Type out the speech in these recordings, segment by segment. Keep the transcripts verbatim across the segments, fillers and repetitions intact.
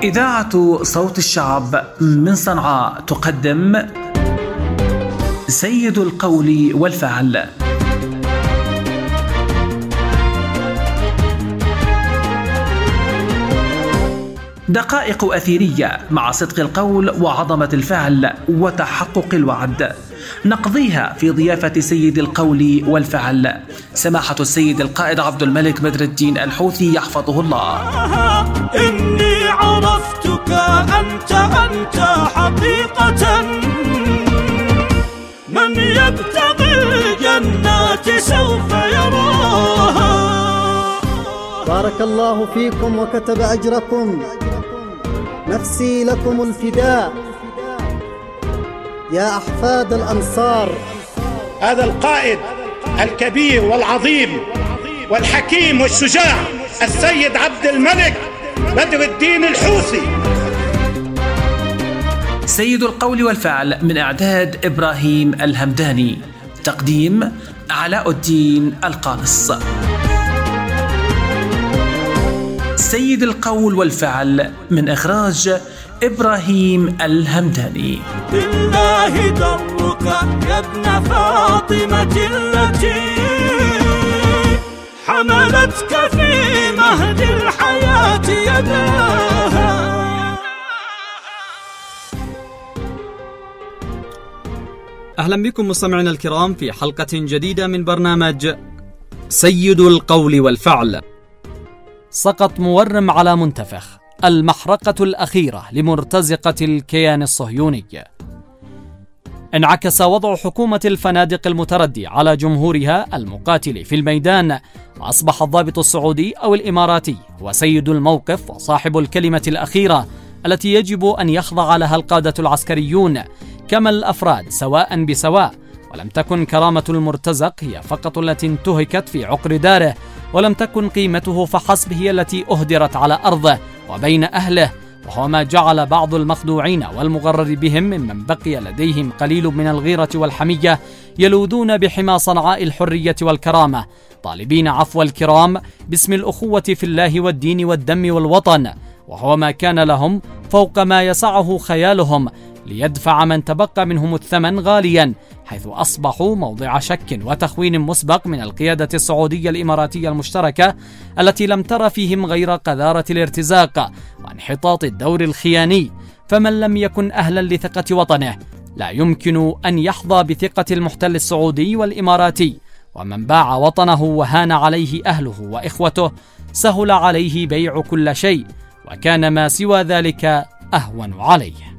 إذاعة صوت الشعب من صنعاء تقدم سيد القول والفعل. دقائق أثيرية مع صدق القول وعظمة الفعل وتحقق الوعد، نقضيها في ضيافة سيد القول والفعل سماحة السيد القائد عبد الملك بدر الدين الحوثي يحفظه الله. إني عرفتك أنت أنت حقيقة، من يبتغي الجنات سوف يراها. بارك الله فيكم وكتب أجركم، نفسي لكم الفداء يا أحفاد الأنصار. هذا القائد الكبير والعظيم والحكيم والشجاع السيد عبد الملك بدر الدين الحوثي. سيد القول والفعل من إعداد إبراهيم الهمداني، تقديم علاء الدين القانص. سيد القول والفعل من إخراج إبراهيم الهمداني. بالله درك يا ابن فاطمة التي حملتك في مهد الحياة يداها. أهلا بكم مستمعينا الكرام في حلقة جديدة من برنامج سيد القول والفعل. سقط مورم على منتفخ، المحرقة الأخيرة لمرتزقة الكيان الصهيوني. انعكس وضع حكومة الفنادق المتردي على جمهورها المقاتل في الميدان، وأصبح الضابط السعودي أو الإماراتي هو سيد الموقف وصاحب الكلمة الأخيرة التي يجب أن يخضع لها القادة العسكريون كما الأفراد سواء بسواء. ولم تكن كرامة المرتزق هي فقط التي انتهكت في عقر داره، ولم تكن قيمته فحسب هي التي أهدرت على أرضه وبين أهله، وهو ما جعل بعض المخدوعين والمغرر بهم ممن بقي لديهم قليل من الغيرة والحمية يلوذون بحمى صنعاء الحرية والكرامة، طالبين عفو الكرام باسم الأخوة في الله والدين والدم والوطن، وهو ما كان لهم فوق ما يسعه خيالهم ليدفع من تبقى منهم الثمن غاليا، حيث أصبحوا موضع شك وتخوين مسبق من القيادة السعودية الإماراتية المشتركة التي لم تر فيهم غير قذارة الارتزاق وانحطاط الدور الخياني. فمن لم يكن أهلا لثقة وطنه لا يمكن أن يحظى بثقة المحتل السعودي والإماراتي، ومن باع وطنه وهان عليه أهله وإخوته سهل عليه بيع كل شيء، وكان ما سوى ذلك أهون عليه.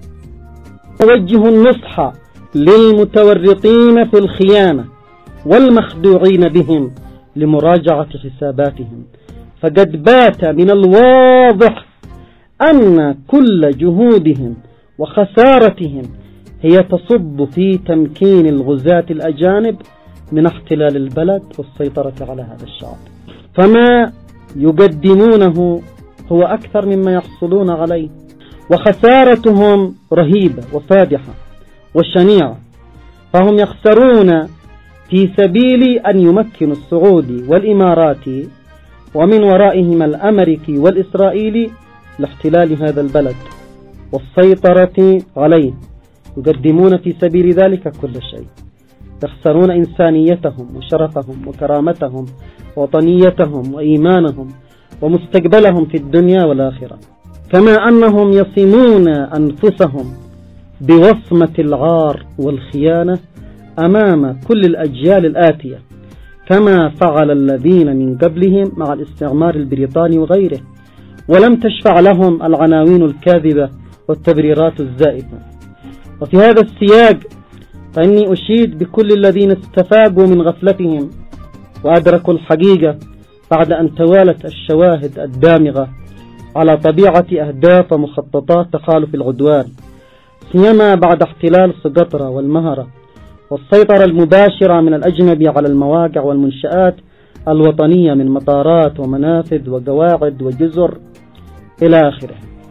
أوجه النصح للمتورطين في الخيانة والمخدوعين بهم لمراجعة حساباتهم، فقد بات من الواضح أن كل جهودهم وخسارتهم هي تصب في تمكين الغزاة الأجانب من احتلال البلد والسيطرة على هذا الشعب، فما يقدمونه هو أكثر مما يحصلون عليه، وخسارتهم رهيبة وفادحة وشنيعة، فهم يخسرون في سبيل أن يمكنوا السعودي والإماراتي ومن ورائهم الأمريكي والإسرائيلي لاحتلال هذا البلد والسيطرة عليه. يقدمون في سبيل ذلك كل شيء، يخسرون إنسانيتهم وشرفهم وكرامتهم ووطنيتهم وإيمانهم ومستقبلهم في الدنيا والآخرة، كما أنهم يصمون أنفسهم بوصمة العار والخيانة أمام كل الأجيال الآتية، كما فعل الذين من قبلهم مع الاستعمار البريطاني وغيره، ولم تشفع لهم العناوين الكاذبة والتبريرات الزائفة. وفي هذا السياق فإني أشيد بكل الذين استفاقوا من غفلتهم وأدركوا الحقيقة بعد أن توالت الشواهد الدامغة على طبيعة أهداف ومخططات تخالف العدوان، سيما بعد احتلال سقطرى والمهرة والسيطرة المباشرة من الأجنبي على المواقع والمنشآت الوطنية من مطارات ومنافذ وقواعد وجزر إلى آخره.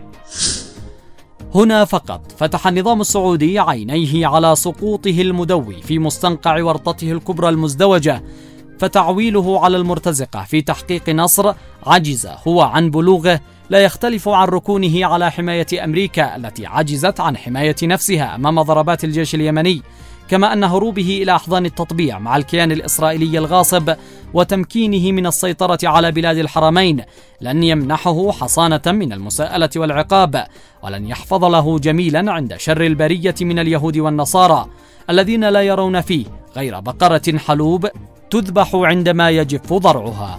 هنا فقط فتح النظام السعودي عينيه على سقوطه المدوي في مستنقع ورطته الكبرى المزدوجة، فتعويله على المرتزقة في تحقيق نصر عجز هو عن بلوغه لا يختلف عن ركونه على حماية أمريكا التي عجزت عن حماية نفسها أمام ضربات الجيش اليمني، كما أن هروبه إلى أحضان التطبيع مع الكيان الإسرائيلي الغاصب وتمكينه من السيطرة على بلاد الحرمين لن يمنحه حصانة من المساءلة والعقاب، ولن يحفظ له جميلا عند شر البرية من اليهود والنصارى الذين لا يرون فيه غير بقرة حلوب تذبح عندما يجف ضرعها.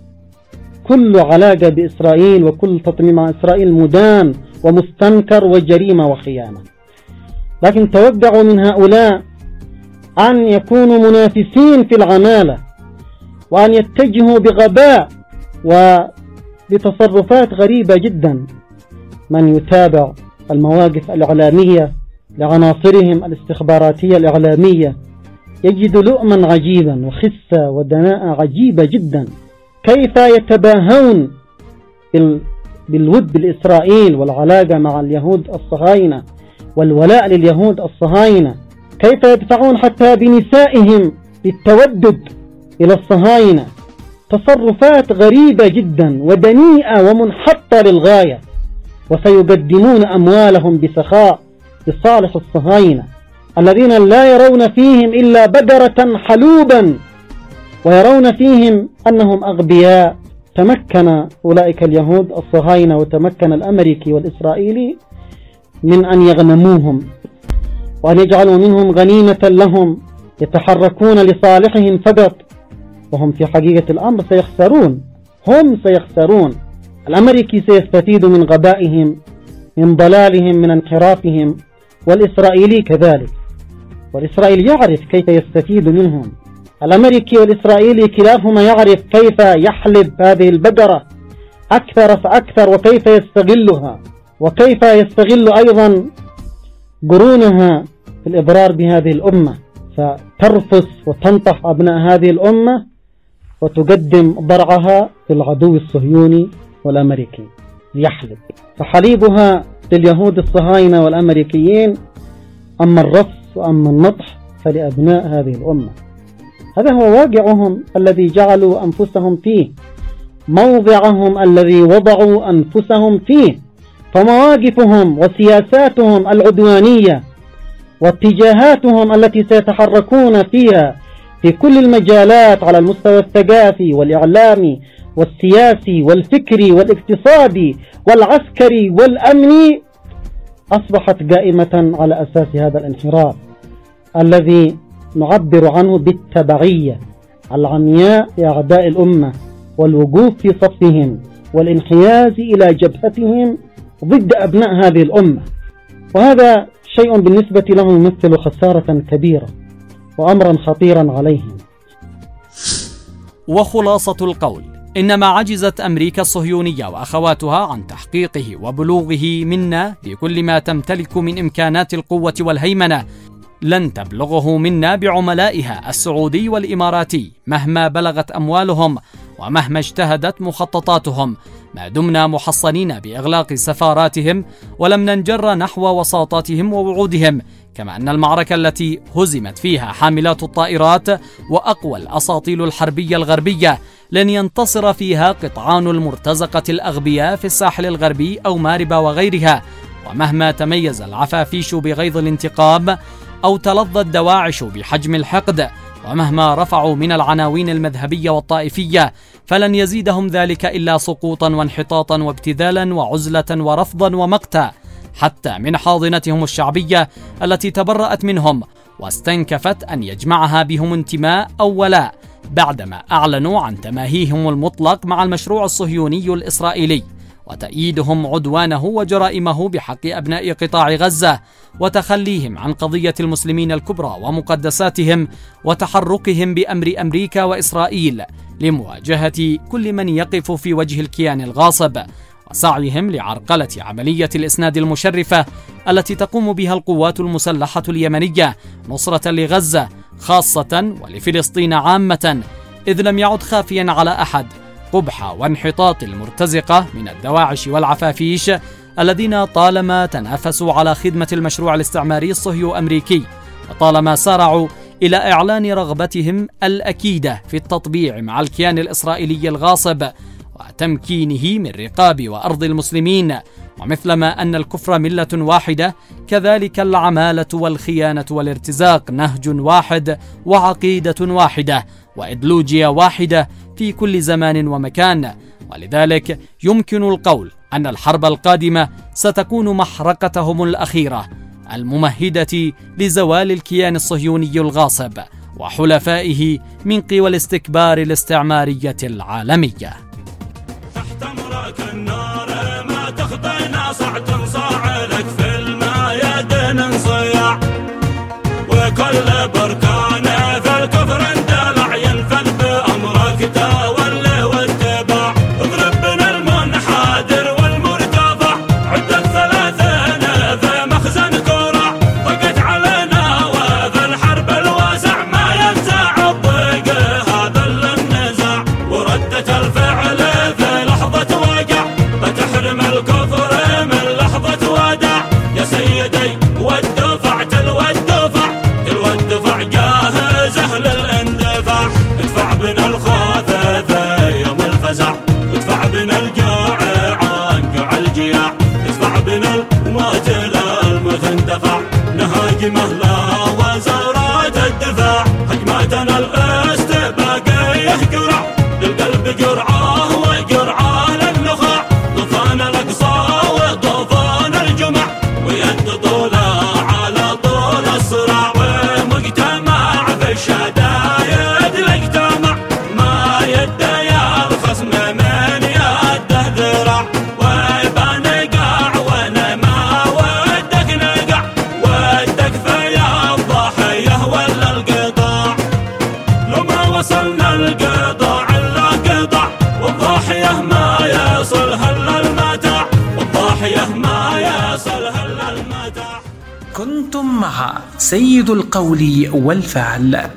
كل علاقة بإسرائيل وكل تطميم مع إسرائيل مدان ومستنكر وجريمة وخيانة، لكن توقعوا من هؤلاء أن يكونوا منافسين في العمالة وأن يتجهوا بغباء وبتصرفات غريبة جدا. من يتابع المواقف الإعلامية لعناصرهم الاستخباراتية الإعلامية يجد لؤما عجيبا وخسة ودناءة عجيبة جدا، كيف يتباهون بالود بالإسرائيل والعلاقة مع اليهود الصهاينة والولاء لليهود الصهاينة، كيف يدفعون حتى بنسائهم للتودد إلى الصهاينة. تصرفات غريبة جدا ودنيئة ومنحطة للغاية، وسيقدمون أموالهم بسخاء لصالح الصهاينة الذين لا يرون فيهم إلا بقرة حلوبا، ويرون فيهم أنهم أغبياء. تمكن أولئك اليهود الصهاينة وتمكن الأمريكي والإسرائيلي من أن يغنموهم وأن يجعلوا منهم غنيمة لهم يتحركون لصالحهم فقط، وهم في حقيقة الأمر سيخسرون. هم سيخسرون. الأمريكي سيستفيد من غبائهم، من ضلالهم، من انحرافهم، والإسرائيلي كذلك، والإسرائيل يعرف كيف يستفيد منهم. الأمريكي والإسرائيلي كلاهما يعرف كيف يحلب هذه البقرة أكثر فأكثر وكيف يستغلها، وكيف يستغل أيضا قرونها في الإضرار بهذه الأمة، فترفس وتنطح أبناء هذه الأمة وتقدم ضرعها للعدو الصهيوني والأمريكي ليحلب، فحليبها لليهود الصهاينة والأمريكيين، أما الرفس وأما النطح فلأبناء هذه الأمة. هذا هو واقعهم الذي جعلوا أنفسهم فيه، موضعهم الذي وضعوا أنفسهم فيه، فمواقفهم وسياساتهم العدوانية واتجاهاتهم التي سيتحركون فيها في كل المجالات على المستوى الثقافي والإعلامي والسياسي والفكري والاقتصادي والعسكري والأمني أصبحت قائمة على أساس هذا الانحراف الذي نعبر عنه بالتبعية العمياء لأعداء الأمة، والوقوف في صفهم والانحياز إلى جبهتهم ضد أبناء هذه الأمة. وهذا شيء بالنسبة لهم يمثل خسارة كبيرة وأمرا خطيرا عليهم. وخلاصة القول: إنما عجزت أمريكا الصهيونية وأخواتها عن تحقيقه وبلوغه منا بكل ما تمتلك من إمكانات القوة والهيمنة لن تبلغه منا بعملائها السعودي والإماراتي مهما بلغت أموالهم ومهما اجتهدت مخططاتهم، ما دمنا محصنين بإغلاق سفاراتهم ولم ننجر نحو وساطاتهم ووعودهم. كما أن المعركة التي هزمت فيها حاملات الطائرات وأقوى الأساطيل الحربية الغربية لن ينتصر فيها قطعان المرتزقة الأغبياء في الساحل الغربي أو ماربا وغيرها. ومهما تميز العفافيش بغيظ الانتقام أو تلظى الدواعش بحجم الحقد، ومهما رفعوا من العناوين المذهبية والطائفية، فلن يزيدهم ذلك إلا سقوطا وانحطاطا وابتذالا وعزلة ورفضا ومقتا، حتى من حاضنتهم الشعبية التي تبرأت منهم واستنكفت أن يجمعها بهم انتماء أو ولاء، بعدما أعلنوا عن تماهيهم المطلق مع المشروع الصهيوني الإسرائيلي وتأييدهم عدوانه وجرائمه بحق أبناء قطاع غزة، وتخليهم عن قضية المسلمين الكبرى ومقدساتهم، وتحركهم بأمر أمريكا وإسرائيل لمواجهة كل من يقف في وجه الكيان الغاصب، وسعيهم لعرقلة عملية الإسناد المشرفة التي تقوم بها القوات المسلحة اليمنية نصرة لغزة خاصة ولفلسطين عامة، إذ لم يعد خافيا على أحد قبح وانحطاط المرتزقة من الدواعش والعفافيش الذين طالما تنافسوا على خدمة المشروع الاستعماري الصهيو أمريكي، وطالما سارعوا إلى إعلان رغبتهم الأكيدة في التطبيع مع الكيان الإسرائيلي الغاصب، وتمكينه من رقاب وأرض المسلمين. ومثلما أن الكفر ملة واحدة، كذلك العمالة والخيانة والارتزاق نهج واحد وعقيدة واحدة وإيديولوجيا واحدة في كل زمان ومكان. ولذلك يمكن القول أن الحرب القادمة ستكون محرقتهم الأخيرة الممهدة لزوال الكيان الصهيوني الغاصب وحلفائه من قوى الاستكبار الاستعمارية العالمية. تحت امرك النار ما تخطينا صع تنصاع لك في المايدين نصيع، وكل بركان في الكفر اندلع ينفذ بأمرك تولي واتباع. اضرب بنا المنحدر والمرتفع عدة ثلاثين في مخزن كرع، ضقت علينا وفي الحرب الواسع ما ينزع الضيق هذا النزاع. وردت الفعل في لحظة وقع بتحرم الكفر من لحظة وداع. يا سيدي والدفع تلو الدفع تلو الدفع جاهزه للاندفاع. ادفع بنا الخوف في يوم الفزع، ادفع بنا الجوع عنقع الجياع، ادفع بنا الموت للمتندفع. نهاجمه لا وزارات الدفاع، هجماتنا الاستباقية قرع للقلب قرعه وقرعه للنخاع. طوفان الاقصى وطوفان الجمع ويد طولة على طول الصراع، ومجتمع في الشدايد الاجتمع ما يدي الخصم من يده ذراع. ويبان قاع وانا ما ودك نقع، ودك فيا الضحية ولا القطاع. لو ما وصلنا القطاع الا قطع، والضحية ما يصلها الا المتاع، والضحية ما يصلها الا المتاع. كنتم مع سيد القول والفعل.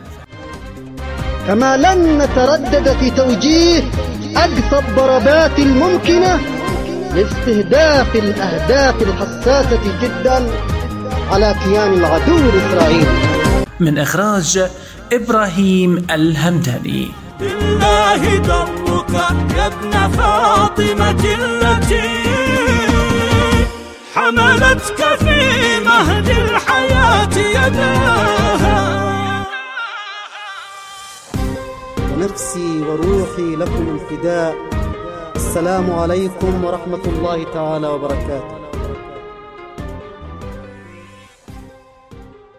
كما لن نتردد في توجيه أقصى الضربات الممكنة لاستهداف الأهداف الحساسة جدا على كيان العدو الإسرائيلي. من إخراج إبراهيم الهمداني. بالله درك يا ابن فاطمة التي حملتك في مهد الحياة يداها. ونفسي وروحي لكم الفداء. السلام عليكم ورحمة الله تعالى وبركاته.